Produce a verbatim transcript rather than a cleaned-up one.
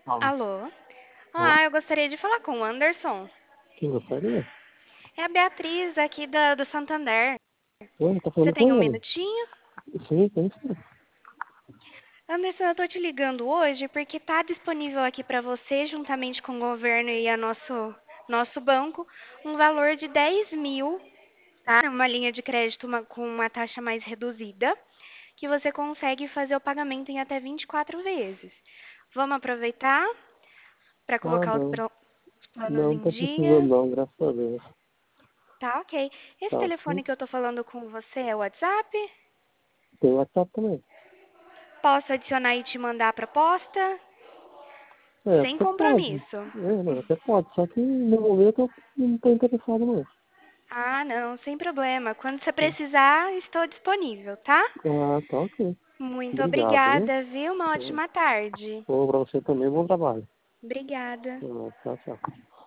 Fala. Alô? Ó, Ah, eu gostaria de falar com o Anderson. quem gostaria? É a Beatriz aqui da, do Santander. Oi, tá Você falando tem um com ele. minutinho? Sim, tem sim. Anderson, eu tô te ligando hoje porque tá disponível aqui para você, juntamente com o governo e a nosso, nosso banco, um valor de dez mil, tá? Uma linha de crédito uma- com uma taxa mais reduzida, que você consegue fazer o pagamento em até vinte e quatro vezes. Vamos aproveitar para Ah, colocar os, não. pro- os planos Não em tô precisando dia. não, graças a Deus. Tá, ok. Tá Esse ok? telefone que eu tô falando com você é o WhatsApp? Tem WhatsApp também. Posso adicionar e te mandar a proposta? É, Sem até pode. compromisso. É, não, até pode. Só que no momento eu não tô interessado não. Ah, não, sem problema. Quando você Tá. precisar, estou disponível, tá? Ah, tá ok. Muito Obrigado, viu? obrigada, viu? Uma Tá. ótima tarde. Bom, pra você também, bom trabalho. Obrigada. Ah, tchau, tchau.